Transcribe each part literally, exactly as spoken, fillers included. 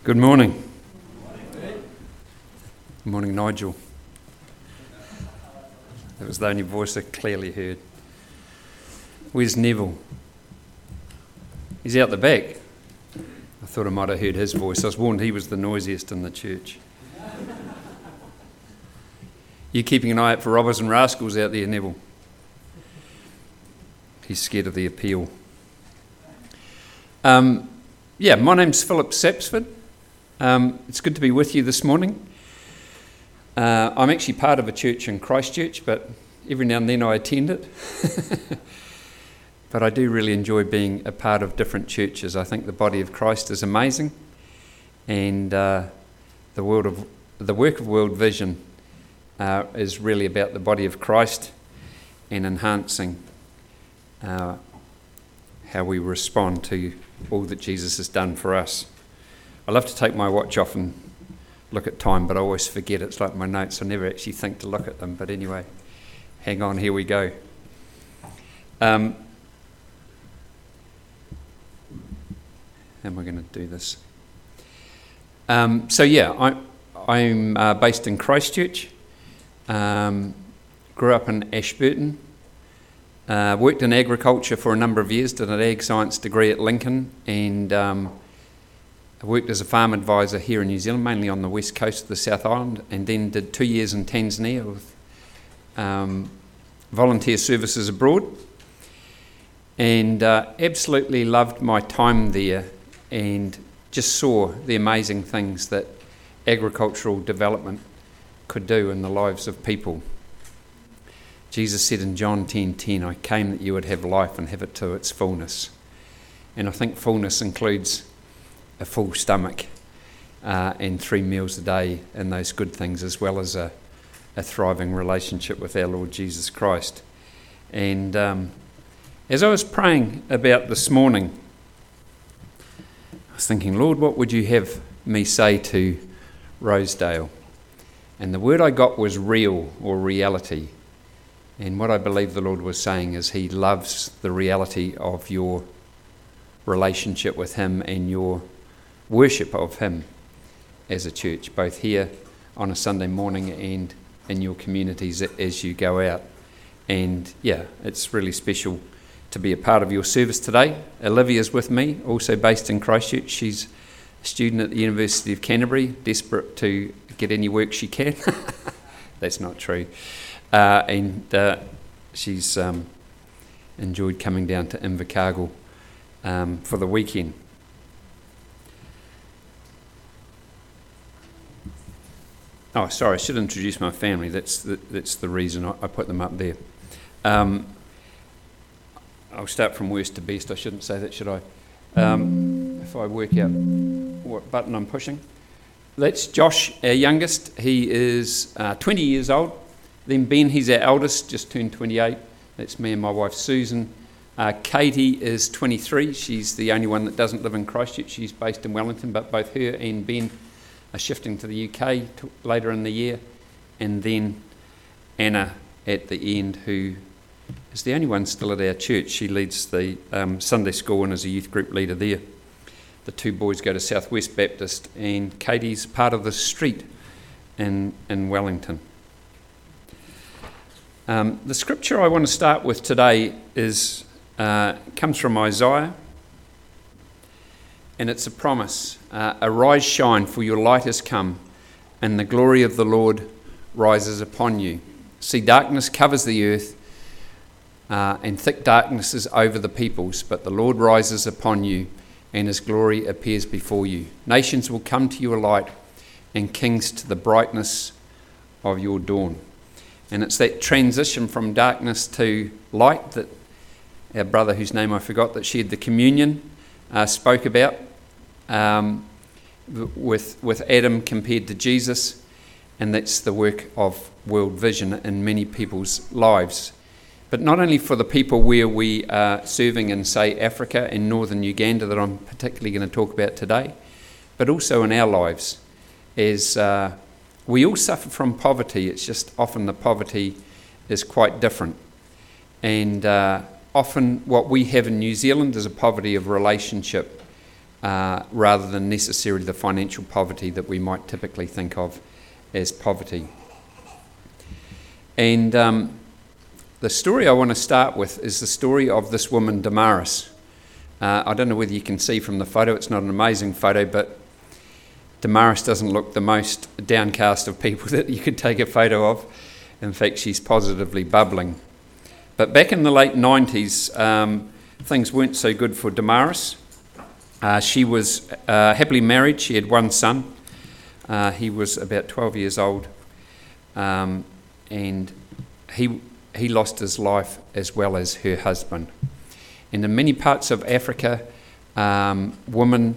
Good morning. Good morning, Nigel. That was the only voice I clearly heard. Where's Neville? He's out the back. I thought I might have heard his voice. I was warned he was the noisiest in the church. You keeping an eye out for robbers and rascals out there, Neville? He's scared of the appeal. Um, yeah, my name's Philip Sapsford. Um, it's good to be with you this morning. Uh, I'm actually part of a church in Christchurch, but every now and then I attend it. But I do really enjoy being a part of different churches. I think the body of Christ is amazing, and uh, the world of the work of World Vision uh, is really about the body of Christ and enhancing uh, how we respond to all that Jesus has done for us. I love to take my watch off and look at time, but I always forget. It's like my notes. I never actually think to look at them. But anyway, hang on, here we go. Um, how am I going to do this? Um, so yeah, I, I'm uh, based in Christchurch. Um, grew up in Ashburton. Uh, worked in agriculture for a number of years. Did an ag science degree at Lincoln, and um, I worked as a farm advisor here in New Zealand, mainly on the west coast of the South Island, and then did two years in Tanzania with um, volunteer services abroad, and uh, absolutely loved my time there, and just saw the amazing things that agricultural development could do in the lives of people. Jesus said in John ten ten, I came that you would have life and have it to its fullness. And I think fullness includes a full stomach uh, and three meals a day and those good things, as well as a, a thriving relationship with our Lord Jesus Christ. And um, as I was praying about this morning, I was thinking, Lord, what would you have me say to Rosedale? And the word I got was real, or reality. And what I believe the Lord was saying is he loves the reality of your relationship with him and your worship of him as a church, both here on a Sunday morning and in your communities as you go out. And yeah, it's really special to be a part of your service today. Olivia's with me, also based in Christchurch. She's a student at the University of Canterbury, desperate to get any work she can. That's not true. Uh, and uh, she's um, enjoyed coming down to Invercargill um, for the weekend. Oh, sorry, I should introduce my family. That's the, that's the reason I, I put them up there. Um, I'll start from worst to best. I shouldn't say that, should I? Um, if I work out what button I'm pushing. That's Josh, our youngest. He is uh, twenty years old. Then Ben, he's our eldest, just turned twenty-eight. That's me and my wife Susan. Uh, Katie is twenty-three. She's the only one that doesn't live in Christchurch. She's based in Wellington, but both her and Ben are shifting to the U K to later in the year. And then Anna at the end, who is the only one still at our church. She leads the um, Sunday school and is a youth group leader there. The two boys go to Southwest Baptist, and Katie's part of the street in, in Wellington. Um, the scripture I want to start with today is uh, comes from Isaiah, and it's a promise. Uh, Arise, shine, for your light has come, and the glory of the Lord rises upon you. See, darkness covers the earth, uh, and thick darkness is over the peoples, but the Lord rises upon you, and his glory appears before you. Nations will come to your light, and kings to the brightness of your dawn. And it's that transition from darkness to light that our brother, whose name I forgot, that shared the communion, uh, spoke about um, with, with Adam compared to Jesus. And that's the work of World Vision in many people's lives. But not only for the people where we are serving in, say, Africa and northern Uganda, that I'm particularly going to talk about today, but also in our lives as uh, we all suffer from poverty. It's just often the poverty is quite different. And uh, often what we have in New Zealand is a poverty of relationship uh, rather than necessarily the financial poverty that we might typically think of as poverty. And um, the story I want to start with is the story of this woman, Damaris. Uh, I don't know whether you can see from the photo, it's not an amazing photo, but Damaris doesn't look the most downcast of people that you could take a photo of. In fact, she's positively bubbling. But back in the late nineties, um, things weren't so good for Damaris. Uh, she was uh, happily married. She had one son. Uh, he was about twelve years old. Um, and he he lost his life as well as her husband. And in many parts of Africa, um, women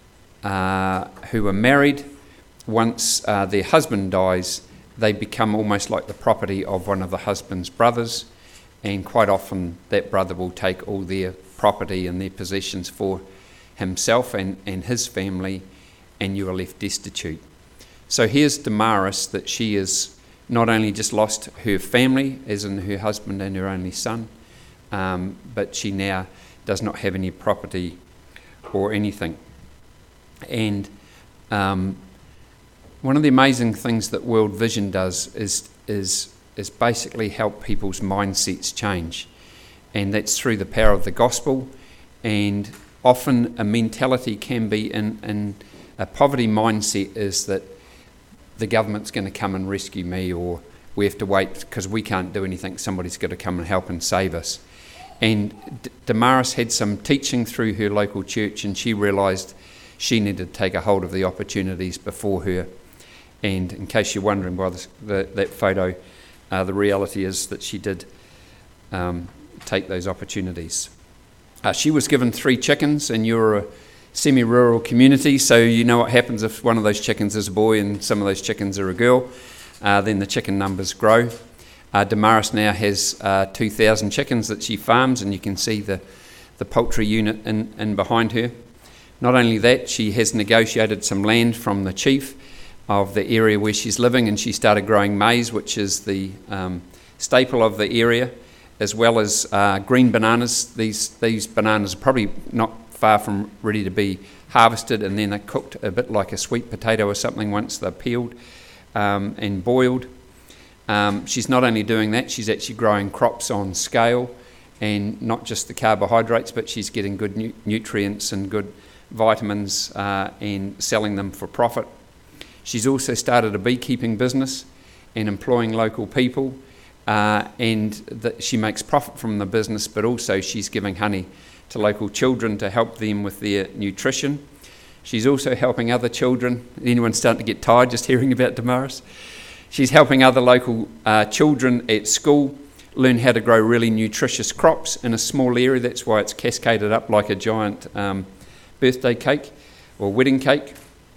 uh, who are married, once uh, their husband dies, they become almost like the property of one of the husband's brothers, and quite often that brother will take all their property and their possessions for himself and, and his family, and you are left destitute. So here's Damaris, that she is not only just lost her family, as in her husband and her only son, um, but she now does not have any property or anything. And um, one of the amazing things that World Vision does is is is basically help people's mindsets change, and that's through the power of the gospel. And often a mentality can be in, in a poverty mindset is that the government's going to come and rescue me, or we have to wait because we can't do anything, somebody's got to come and help and save us. And D- Damaris had some teaching through her local church, and she realised she needed to take a hold of the opportunities before her. And in case you're wondering by this, the, that photo, uh, the reality is that she did um, take those opportunities. Uh, she was given three chickens, and you're a semi-rural community, so you know what happens if one of those chickens is a boy and some of those chickens are a girl. Uh, then the chicken numbers grow. Uh, Damaris now has uh, two thousand chickens that she farms, and you can see the, the poultry unit in, in behind her. Not only that, she has negotiated some land from the chief of the area where she's living, and she started growing maize, which is the um, staple of the area, as well as uh, green bananas. These, these bananas are probably not far from ready to be harvested, and then they're cooked a bit like a sweet potato or something once they're peeled um, and boiled. Um, she's not only doing that, she's actually growing crops on scale, and not just the carbohydrates, but she's getting good nu- nutrients and good vitamins uh, and selling them for profit. She's also started a beekeeping business and employing local people, uh, and that she makes profit from the business, but also she's giving honey to local children to help them with their nutrition. She's also helping other children. Anyone starting to get tired just hearing about Damaris? She's helping other local uh, children at school learn how to grow really nutritious crops in a small area. That's why it's cascaded up like a giant um, birthday cake or wedding cake.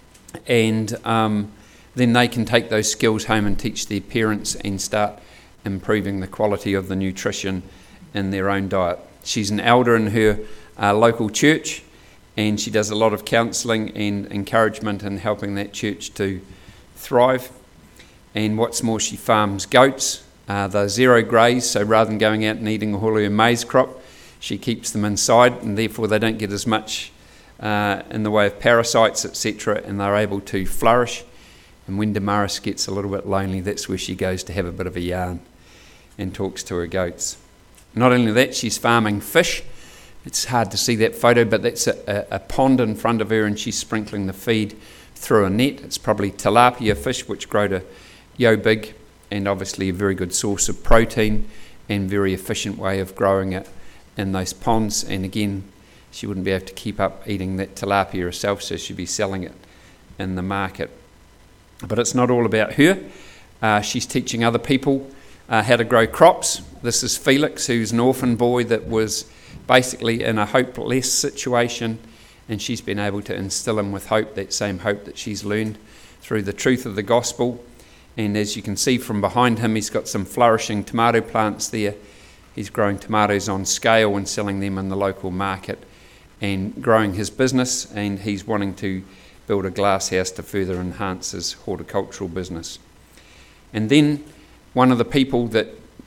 And um, then they can take those skills home and teach their parents and start improving the quality of the nutrition in their own diet. She's an elder in her uh, local church, and she does a lot of counselling and encouragement in helping that church to thrive. And what's more, she farms goats. Uh, they're zero graze, so rather than going out and eating all her maize crop, she keeps them inside, and therefore they don't get as much uh, in the way of parasites, et cetera, and they're able to flourish. And when Damaris gets a little bit lonely, that's where she goes to have a bit of a yarn and talks to her goats. Not only that, she's farming fish. It's hard to see that photo, but that's a, a, a pond in front of her, and she's sprinkling the feed through a net. It's probably tilapia fish, which grow to yo big, and obviously a very good source of protein and very efficient way of growing it in those ponds. And again, she wouldn't be able to keep up eating that tilapia herself, so she'd be selling it in the market. But it's not all about her. Uh, she's teaching other people uh, how to grow crops. This is Felix, who's an orphan boy that was basically in a hopeless situation, and she's been able to instill him with hope, that same hope that she's learned through the truth of the gospel. And as you can see from behind him, he's got some flourishing tomato plants there. He's growing tomatoes on scale and selling them in the local market and growing his business, and he's wanting to build a glass house to further enhance his horticultural business. And then one of the people that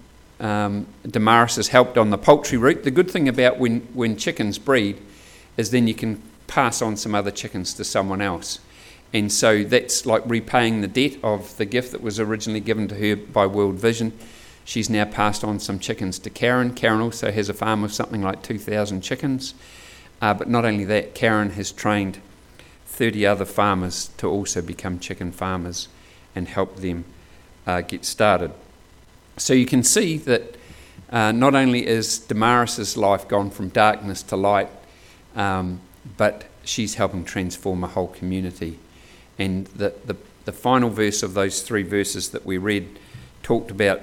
um, Damaris has helped on the poultry route, the good thing about when, when chickens breed is then you can pass on some other chickens to someone else. And so that's like repaying the debt of the gift that was originally given to her by World Vision. She's now passed on some chickens to Karen. Karen also has a farm of something like two thousand chickens. Uh, but not only that, Karen has trained thirty other farmers to also become chicken farmers and help them uh, get started. So you can see that uh, not only is Damaris's life gone from darkness to light, um, but she's helping transform a whole community. And the, the, the final verse of those three verses that we read talked about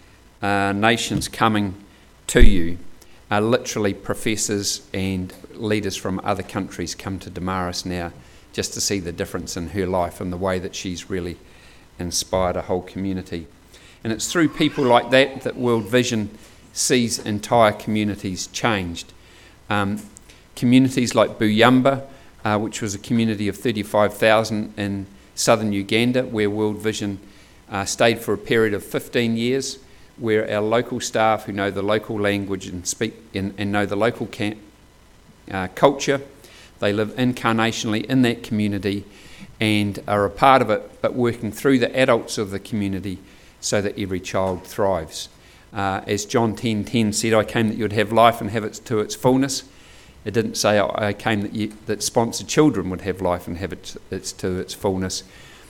uh, nations coming to you. Uh, literally professors and leaders from other countries come to Damaris now just to see the difference in her life and the way that she's really inspired a whole community. And it's through people like that that World Vision sees entire communities changed. Um, communities like Buyamba, uh, which was a community of thirty-five thousand in southern Uganda, where World Vision uh, stayed for a period of fifteen years, where our local staff who know the local language and speak and, and know the local camp, uh, culture, they live incarnationally in that community and are a part of it, but working through the adults of the community so that every child thrives. Uh, as John ten ten said, I came that you would have life and have it to its fullness. It didn't say I came that, you, that sponsored children would have life and have it it's to its fullness.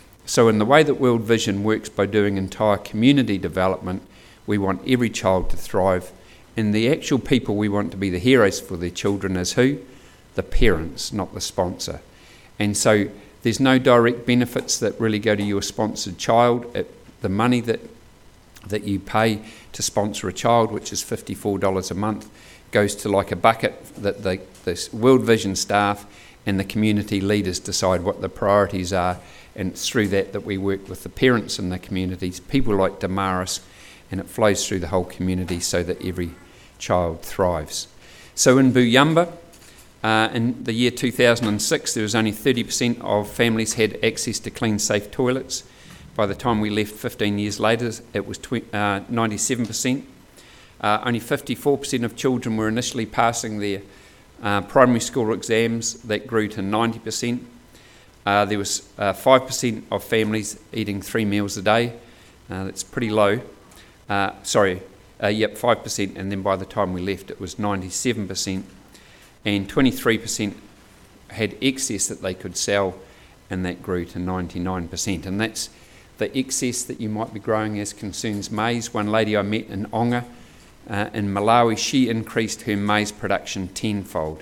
So in the way that World Vision works by doing entire community development, we want every child to thrive. And the actual people we want to be the heroes for their children is who? The parents, not the sponsor. And so there's no direct benefits that really go to your sponsored child. It, the money that that you pay to sponsor a child, which is fifty-four dollars a month, goes to like a bucket that the, the World Vision staff and the community leaders decide what the priorities are. And it's through that that we work with the parents in the communities, people like Damaris, and it flows through the whole community so that every child thrives. So in Buyamba, uh, in the year two thousand six, there was only thirty percent of families had access to clean, safe toilets. By the time we left fifteen years later, it was tw- uh, ninety-seven percent. Uh, only fifty-four percent of children were initially passing their uh, primary school exams. That grew to ninety percent. Uh, there was uh, five percent of families eating three meals a day. Uh, that's pretty low. Uh, sorry, uh, yep, five percent, and then by the time we left it was ninety-seven percent, and twenty-three percent had excess that they could sell, and that grew to ninety-nine percent. And that's the excess that you might be growing as concerns maize. One lady I met in Onga uh, in Malawi, she increased her maize production tenfold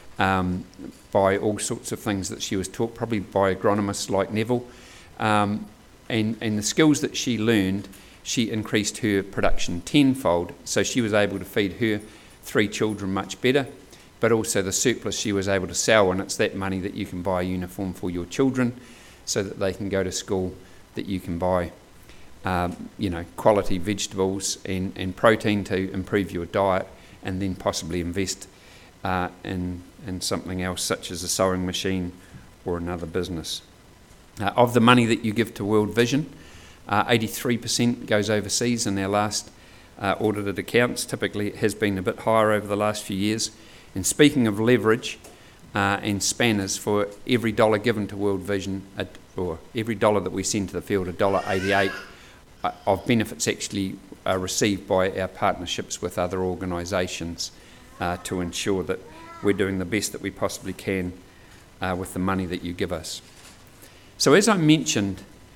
um, by all sorts of things that she was taught, probably by agronomists like Neville, um, and, and the skills that she learned, she increased her production tenfold, so she was able to feed her three children much better, but also the surplus she was able to sell, and it's that money that you can buy a uniform for your children so that they can go to school, that you can buy um, you know, quality vegetables and, and protein to improve your diet, and then possibly invest uh, in, in something else such as a sewing machine or another business. Uh, of the money that you give to World Vision, Uh, eighty-three percent goes overseas in their last uh, audited accounts. Typically it has been a bit higher over the last few years. And speaking of leverage uh, and spanners, for every dollar given to World Vision, uh, or every dollar that we send to the field, one dollar eighty-eight uh, of benefits actually are received by our partnerships with other organisations uh, to ensure that we're doing the best that we possibly can uh, with the money that you give us. So as I mentioned,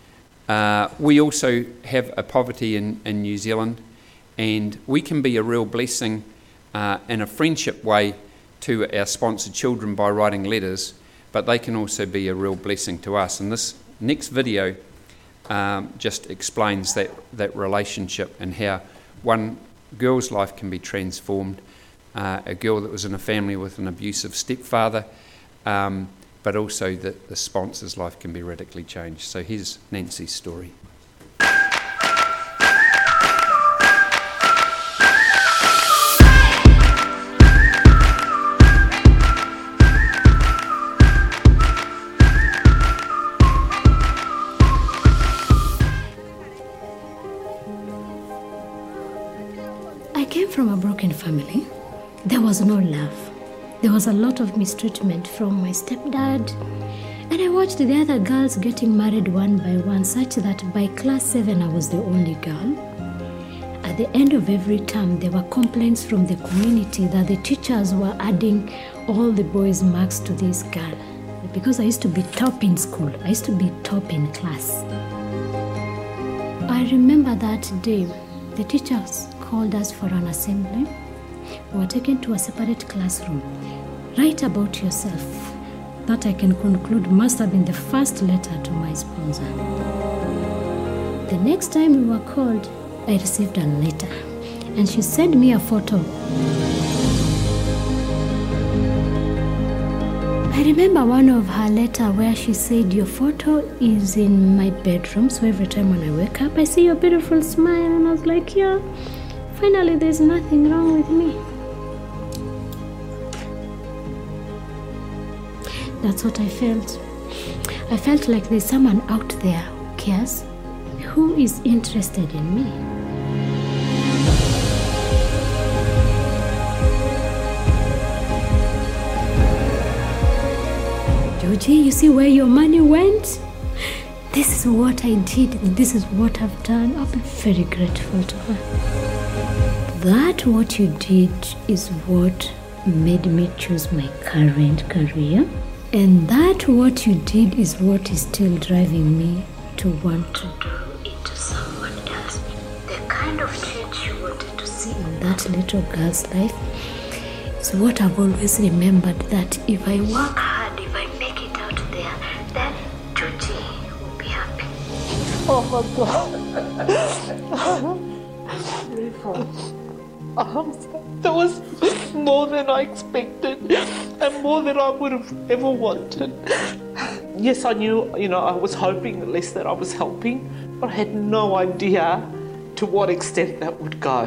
Uh, we also have a poverty in, in New Zealand, and we can be a real blessing uh, in a friendship way to our sponsored children by writing letters, but they can also be a real blessing to us. And this next video um, just explains that, that relationship and how one girl's life can be transformed, uh, a girl that was in a family with an abusive stepfather, um, but also that the sponsor's life can be radically changed. So here's Nancy's story. I came from a broken family. There was no love. There was a lot of mistreatment from my stepdad, and I watched the other girls getting married one by one, such that by class seven I was the only girl. At the end of every term, there were complaints from the community that the teachers were adding all the boys' marks to this girl. Because I used to be top in school, I used to be top in class. I remember that day, the teachers called us for an assembly. We were taken to a separate classroom. Write about yourself. That I can conclude must have been the first letter to my sponsor. The next time we were called, I received a letter, and she sent me a photo. I remember one of her letter where she said, your photo is in my bedroom, so every time when I wake up, I see your beautiful smile. And I was like, yeah, finally there's nothing wrong with me. That's what I felt. I felt like there's someone out there who cares, who is interested in me. Georgie, you see where your money went? This is what I did, and this is what I've done. I'll be very grateful to her. That what you did is what made me choose my current career. And that what you did is what is still driving me to want to grow into someone else. The kind of change you wanted to see in that little girl's life is what I've always remembered, that if I work hard, if I make it out there, then Georgie will be happy. Oh my God. um, that was more than I expected and more than I would have ever wanted. Yes, I knew, you know, I was hoping at least that I was helping, but I had no idea to what extent that would go.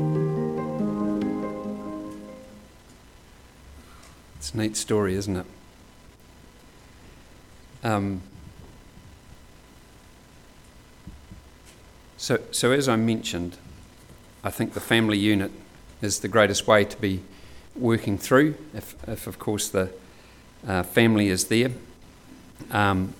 It's a neat story, isn't it? Um, so, so as I mentioned, I think the family unit is the greatest way to be working through, if, if of course the uh, family is there. Um,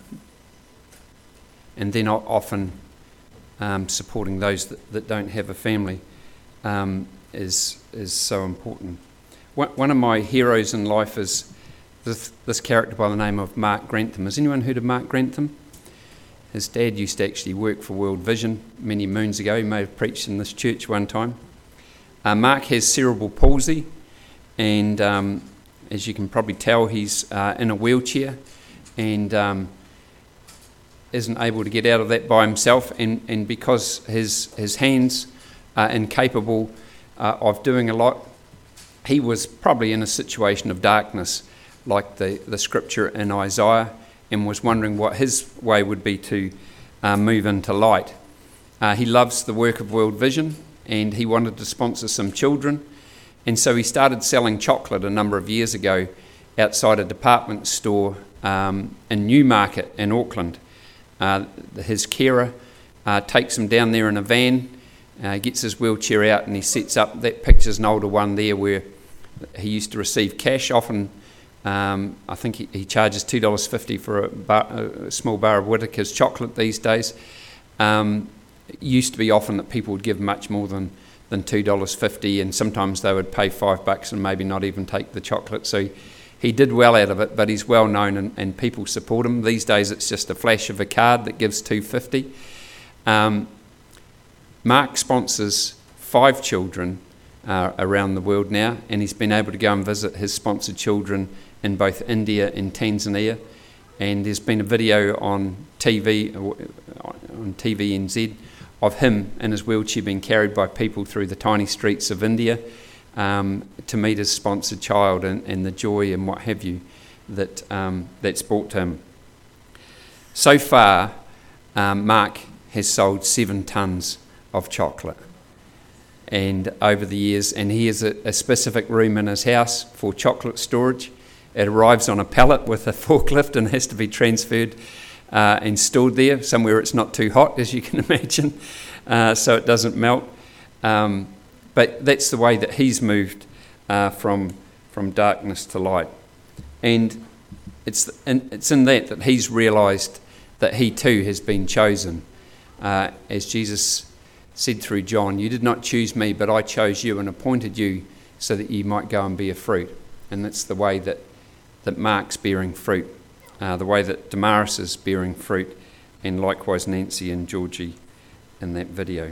and then often um, supporting those that, that don't have a family um, is is so important. One, one of my heroes in life is this, this character by the name of Mark Grantham. Has anyone heard of Mark Grantham? His dad used to actually work for World Vision many moons ago. He may have preached in this church one time. Uh, Mark has cerebral palsy, and um, as you can probably tell, he's uh, in a wheelchair and um, isn't able to get out of that by himself. And, and because his his hands are incapable uh, of doing a lot, he was probably in a situation of darkness, like the, the scripture in Isaiah, and was wondering what his way would be to uh, move into light. Uh, he loves the work of World Vision, and he wanted to sponsor some children, and so he started selling chocolate a number of years ago outside a department store um, in Newmarket in Auckland. Uh, his carer uh, takes him down there in a van, uh, gets his wheelchair out, and he sets up. That picture's an older one there where he used to receive cash. Often, um, I think he, he charges two dollars fifty for a, bar, a small bar of Whittaker's chocolate these days. Um, it used to be often that people would give much more than, than two dollars fifty, and sometimes they would pay five bucks and maybe not even take the chocolate. So he did well out of it, but he's well known and, and people support him. These days it's just a flash of a card that gives two dollars fifty. Um, Mark sponsors five children uh, around the world now, and he's been able to go and visit his sponsored children in both India and Tanzania. And there's been a video on T V, on T V N Z, of him in his wheelchair being carried by people through the tiny streets of India um, to meet his sponsored child, and, and the joy and what have you that um, that's brought to him. So far, um, Mark has sold seven tonnes of chocolate, and over the years, and he has a, a specific room in his house for chocolate storage. It arrives on a pallet with a forklift and has to be transferred uh, and stored there somewhere it's not too hot, as you can imagine, uh, so it doesn't melt. Um, but that's the way that he's moved uh, from from from darkness to light. And it's in, it's in that that he's realised that he too has been chosen. Uh, as Jesus said through John, you did not choose me, but I chose you and appointed you so that you might go and bear fruit. And that's the way that, that Mark's bearing fruit, uh, the way that Damaris is bearing fruit, and likewise Nancy and Georgie in that video.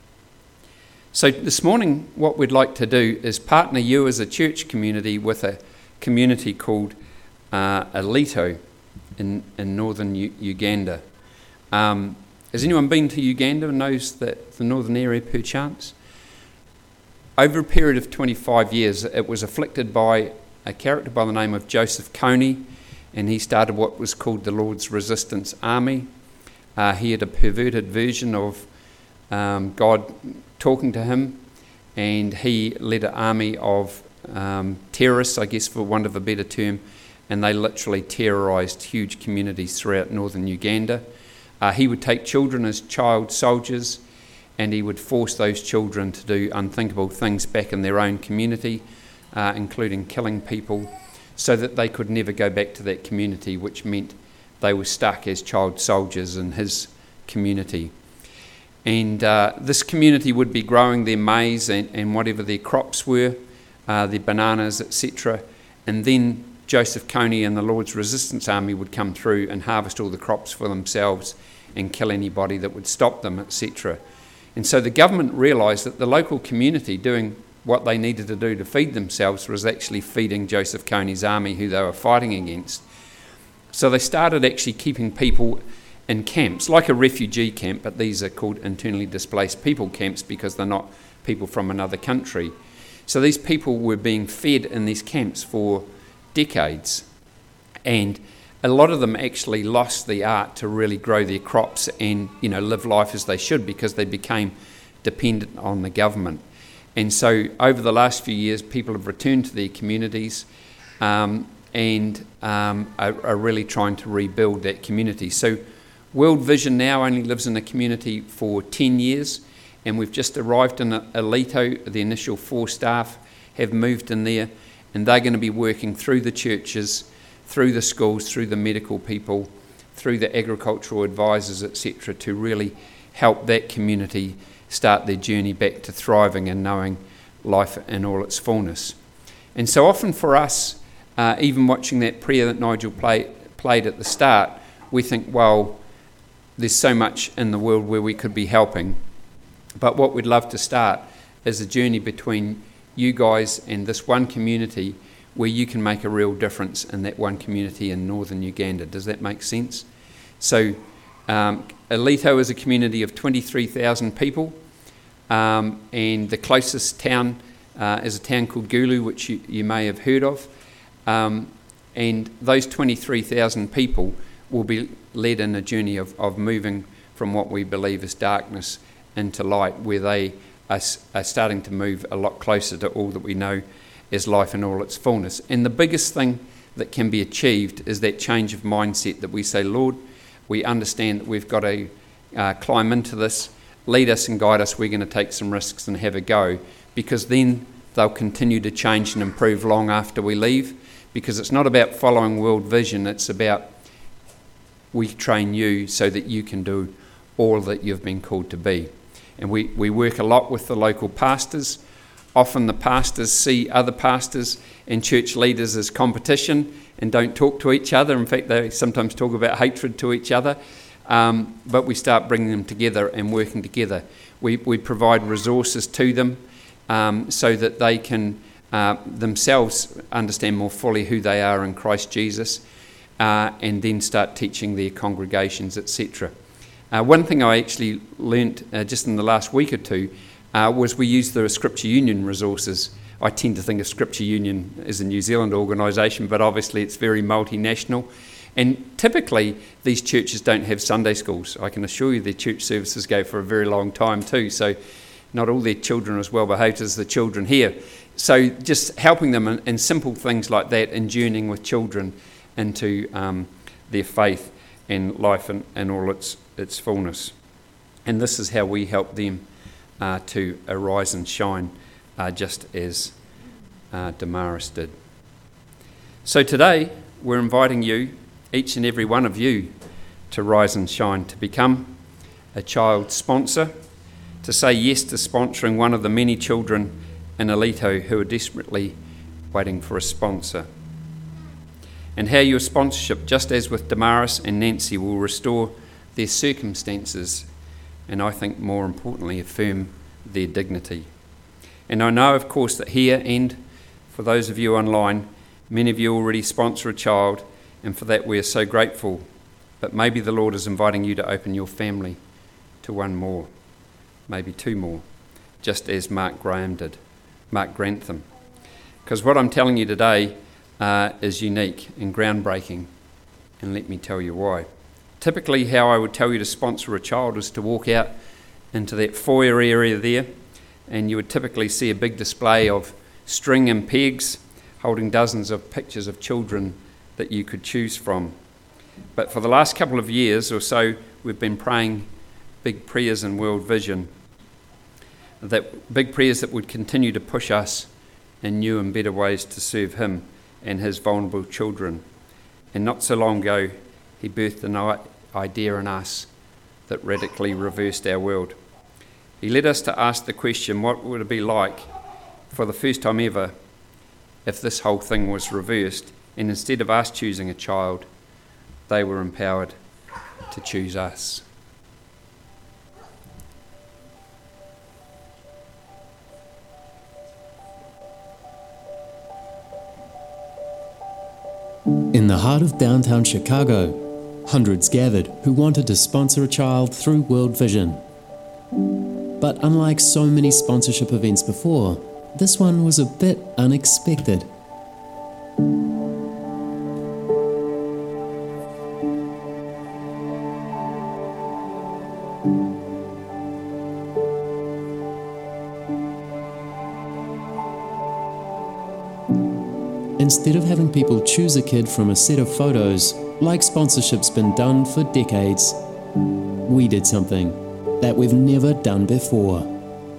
So this morning, what we'd like to do is partner you as a church community with a community called uh, Alito in, in northern U- Uganda. Um, has anyone been to Uganda and knows that the northern area perchance? Over a period of twenty-five years, it was afflicted by a character by the name of Joseph Kony, and he started what was called the Lord's Resistance Army. Uh, he had a perverted version of um, God talking to him, and he led an army of um, terrorists, I guess for want of a better term, and they literally terrorised huge communities throughout northern Uganda. Uh, he would take children as child soldiers, and he would force those children to do unthinkable things back in their own community, uh, including killing people, so that they could never go back to that community, which meant they were stuck as child soldiers in his community. And uh, this community would be growing their maize and, and whatever their crops were, uh, their bananas, et cetera. And then Joseph Kony and the Lord's Resistance Army would come through and harvest all the crops for themselves and kill anybody that would stop them, et cetera. And so the government realised that the local community doing what they needed to do to feed themselves was actually feeding Joseph Kony's army, who they were fighting against. So they started actually keeping people in camps, like a refugee camp, but these are called internally displaced people camps because they're not people from another country. So these people were being fed in these camps for decades, and a lot of them actually lost the art to really grow their crops and, you know, live life as they should, because they became dependent on the government. And so over the last few years, people have returned to their communities um, and um, are, are really trying to rebuild that community. So World Vision now only lives in a community for ten years, and we've just arrived in Alito. The initial four staff have moved in there, and they're going to be working through the churches, through the schools, through the medical people, through the agricultural advisors, et cetera, to really help that community start their journey back to thriving and knowing life in all its fullness. And so often for us, uh, even watching that prayer that Nigel play, played at the start, we think, well, there's so much in the world where we could be helping. But what we'd love to start is a journey between you guys and this one community where you can make a real difference in that one community in northern Uganda. Does that make sense? So um, Alito is a community of twenty-three thousand people, um, and the closest town uh, is a town called Gulu, which you, you may have heard of. Um, and those twenty-three thousand people will be led in a journey of, of moving from what we believe is darkness into light, where they are, are starting to move a lot closer to all that we know as life in all its fullness. And the biggest thing that can be achieved is that change of mindset, that we say, Lord, we understand that we've got to uh, climb into this, lead us and guide us, we're going to take some risks and have a go, because then they'll continue to change and improve long after we leave, because it's not about following World Vision, it's about we train you so that you can do all that you've been called to be. And we, we work a lot with the local pastors. Often the pastors see other pastors and church leaders as competition and don't talk to each other. In fact, they sometimes talk about hatred to each other. Um, but we start bringing them together and working together. We, we provide resources to them um, so that they can uh, themselves understand more fully who they are in Christ Jesus, uh, and then start teaching their congregations, et cetera. Uh, one thing I actually learnt uh, just in the last week or two uh, was we use the Scripture Union resources. I tend to think of Scripture Union as a New Zealand organisation, but obviously it's very multinational. And typically these churches don't have Sunday schools. I can assure you their church services go for a very long time too, so not all their children are as well behaved as the children here. So just helping them in, in simple things like that, and journeying with children into um, their faith and life in, in all its its fullness. And this is how we help them uh, to arise and shine, uh, just as uh, Damaris did. So today, we're inviting you, each and every one of you, to rise and shine, to become a child sponsor, to say yes to sponsoring one of the many children in Alito who are desperately waiting for a sponsor. And how your sponsorship, just as with Damaris and Nancy, will restore their circumstances and I think more importantly affirm their dignity. And I know, of course, that here and for those of you online, many of you already sponsor a child, and for that we are so grateful. But maybe the Lord is inviting you to open your family to one more, maybe two more, just as Mark Graham did, Mark Grantham. Because what I'm telling you today uh, is unique and groundbreaking, and let me tell you why. Typically, how I would tell you to sponsor a child is to walk out into that foyer area there, and you would typically see a big display of string and pegs holding dozens of pictures of children that you could choose from. But for the last couple of years or so, we've been praying big prayers in World Vision, that big prayers that would continue to push us in new and better ways to serve him and his vulnerable children. And not so long ago, he birthed an idea in us that radically reversed our world. He led us to ask the question, what would it be like for the first time ever if this whole thing was reversed, and instead of us choosing a child, they were empowered to choose us. In the heart of downtown Chicago, hundreds gathered who wanted to sponsor a child through World Vision. But unlike so many sponsorship events before, this one was a bit unexpected. Instead of having people choose a kid from a set of photos, like sponsorship's been done for decades, we did something that we've never done before.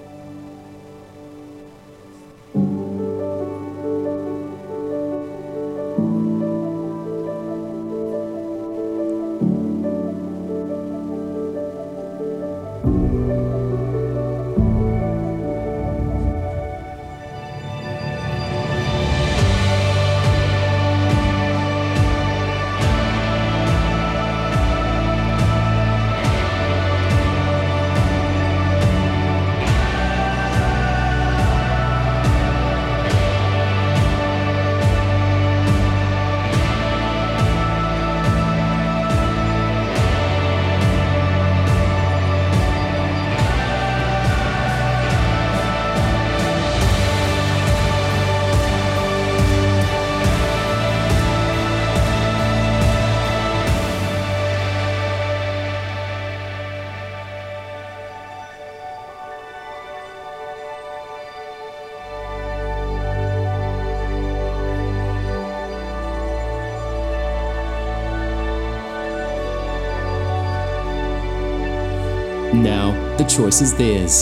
Now, the choice is theirs.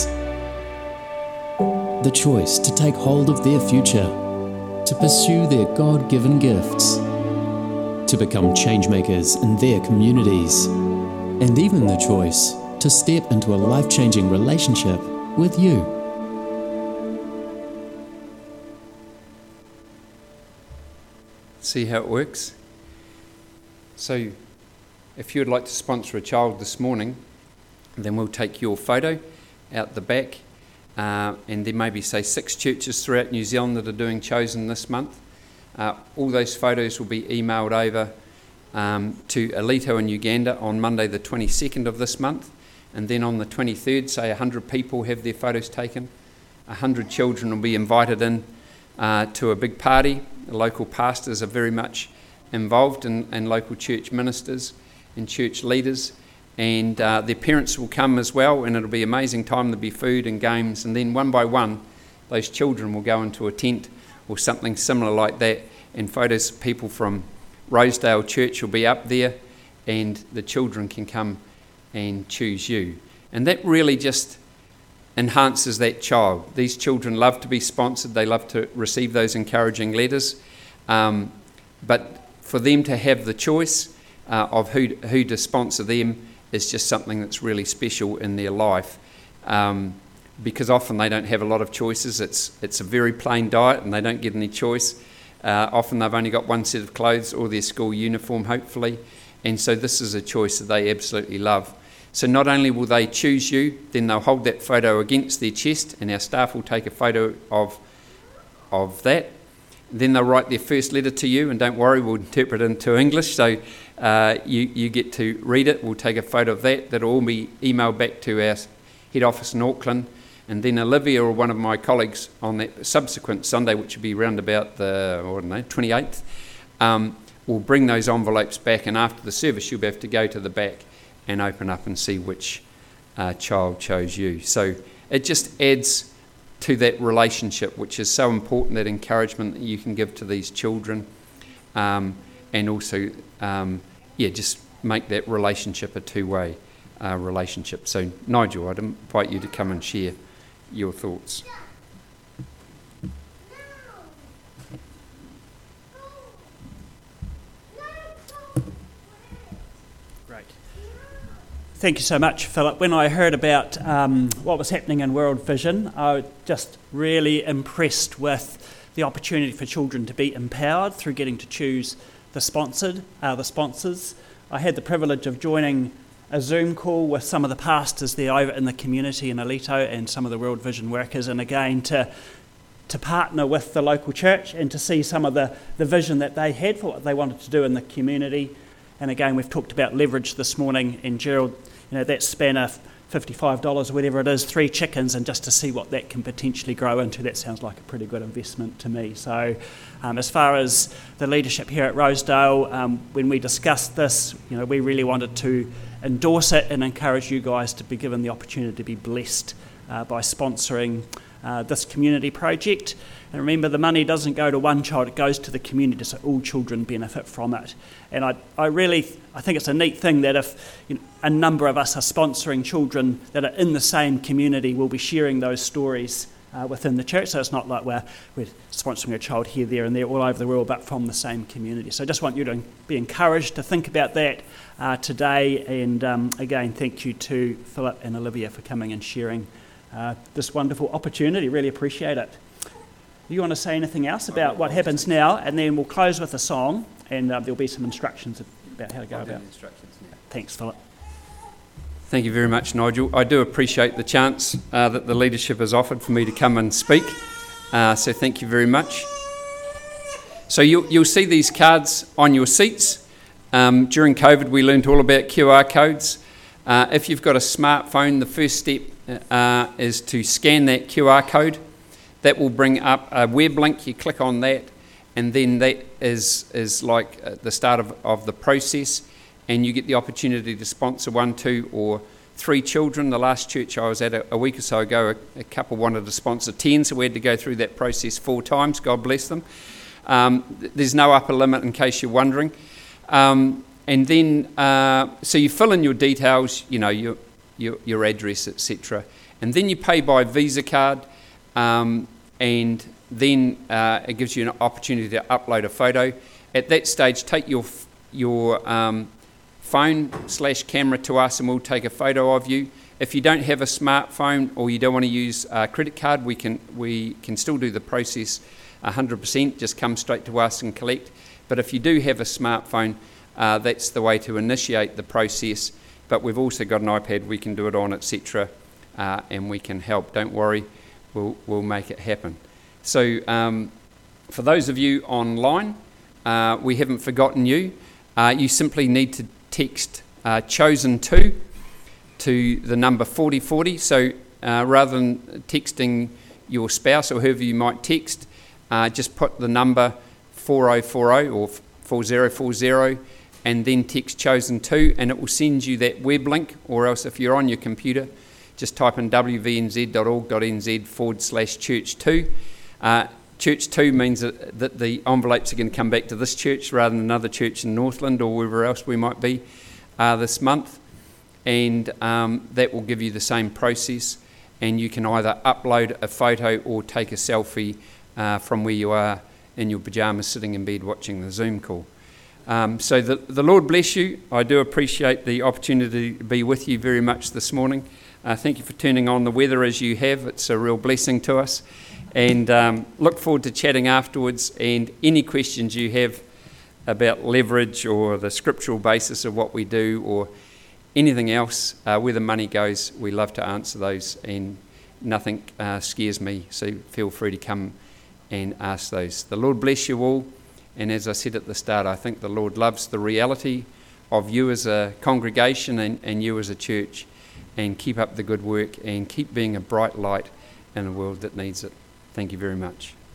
The choice to take hold of their future, to pursue their God-given gifts, to become changemakers in their communities, and even the choice to step into a life-changing relationship with you. See how it works? So, if you would like to sponsor a child this morning, then we'll take your photo out the back, uh, and there may be, say, six churches throughout New Zealand that are doing Chosen this month. Uh, all those photos will be emailed over um, to Alito in Uganda on Monday the twenty-second of this month, and then on the twenty-third, say one hundred people have their photos taken. one hundred children will be invited in uh, to a big party. The local pastors are very much involved, in, and local church ministers and church leaders. And uh, their parents will come as well, and it'll be an amazing time. There'll be food and games, and then one by one, those children will go into a tent or something similar like that, and photos of people from Rosedale Church will be up there, and the children can come and choose you. And that really just enhances that child. These children love to be sponsored. They love to receive those encouraging letters. Um, but for them to have the choice uh, of who who to sponsor them is just something that's really special in their life, um, because often they don't have a lot of choices. It's it's a very plain diet and they don't get any choice. Uh, often they've only got one set of clothes or their school uniform, hopefully, and so this is a choice that they absolutely love. So not only will they choose you, then they'll hold that photo against their chest, and our staff will take a photo of of that. Then they'll write their first letter to you, and don't worry, we'll interpret it into English, so uh, you, you get to read it. We'll take a photo of that. That'll all be emailed back to our head office in Auckland, and then Olivia or one of my colleagues on that subsequent Sunday, which will be around about the, I don't know, twenty-eighth, um, will bring those envelopes back, and after the service you'll be able to go to the back and open up and see which uh, child chose you. So it just adds to that relationship, which is so important, that encouragement that you can give to these children, um, and also, um, yeah, just make that relationship a two-way uh, relationship. So Nigel, I'd invite you to come and share your thoughts. Thank you so much, Philip. When I heard about um, what was happening in World Vision, I was just really impressed with the opportunity for children to be empowered through getting to choose the sponsored, uh, the sponsors. I had the privilege of joining a Zoom call with some of the pastors there over in the community in Alito and some of the World Vision workers, and again to to partner with the local church and to see some of the, the vision that they had for what they wanted to do in the community. And again, we've talked about leverage this morning, and Gerald, you know, that span of fifty-five dollars or whatever it is, three chickens, and just to see what that can potentially grow into, that sounds like a pretty good investment to me. So um, as far as the leadership here at Rosedale, um, when we discussed this, you know, we really wanted to endorse it and encourage you guys to be given the opportunity to be blessed uh, by sponsoring uh, this community project. And remember, the money doesn't go to one child, it goes to the community, so all children benefit from it. And I, I really, I think it's a neat thing that if you know, a number of us are sponsoring children that are in the same community, we'll be sharing those stories uh, within the church. So it's not like we're, we're sponsoring a child here, there and there, all over the world, but from the same community. So I just want you to be encouraged to think about that uh, today. And um, again, thank you to Philip and Olivia for coming and sharing uh, this wonderful opportunity. Really appreciate it. Do you want to say anything else about what happens now? And then we'll close with a song, and uh, there'll be some instructions about how to go about it. Thanks, Philip. Thank you very much, Nigel. I do appreciate the chance uh, that the leadership has offered for me to come and speak. Uh, so thank you very much. So you'll, you'll see these cards on your seats. Um, during COVID, we learned all about Q R codes. Uh, if you've got a smartphone, the first step uh, is to scan that Q R code. That will bring up a web link. You click on that, and then that is is like the start of, of the process, and you get the opportunity to sponsor one, two, or three children. The last church I was at a, a week or so ago, a, a couple wanted to sponsor ten, so we had to go through that process four times. God bless them. Um, there's no upper limit, in case you're wondering. Um, and then, uh, so you fill in your details, you know, your your, your address, et cetera, and then you pay by Visa card. Um, and then uh, it gives you an opportunity to upload a photo. At that stage, take your your um, phone slash camera to us, and we'll take a photo of you. If you don't have a smartphone or you don't want to use a credit card, we can we can still do the process one hundred percent. Just come straight to us and collect. But if you do have a smartphone, uh, that's the way to initiate the process. But we've also got an iPad we can do it on, et cetera, uh, and we can help. Don't worry. We'll, we'll make it happen. So um, for those of you online, uh, we haven't forgotten you. Uh, you simply need to text uh, chosen two to the number forty forty. So uh, rather than texting your spouse or whoever you might text, uh, just put the number four oh four oh or four oh four oh and then text chosen two, and it will send you that web link, or else if you're on your computer, just type in wvnz.org.nz forward slash church two. Uh, church two means that, that the envelopes are going to come back to this church rather than another church in Northland or wherever else we might be uh, this month. And um, that will give you the same process. And you can either upload a photo or take a selfie uh, from where you are in your pyjamas sitting in bed watching the Zoom call. Um, so the, the Lord bless you. I do appreciate the opportunity to be with you very much this morning. Uh, thank you for turning on the weather as you have. It's a real blessing to us. And um, look forward to chatting afterwards, and any questions you have about leverage or the scriptural basis of what we do or anything else, uh, where the money goes, we love to answer those, and nothing uh, scares me, so feel free to come and ask those. The Lord bless you all, and as I said at the start, I think the Lord loves the reality of you as a congregation and, and you as a church, and keep up the good work and keep being a bright light in a world that needs it. Thank you very much.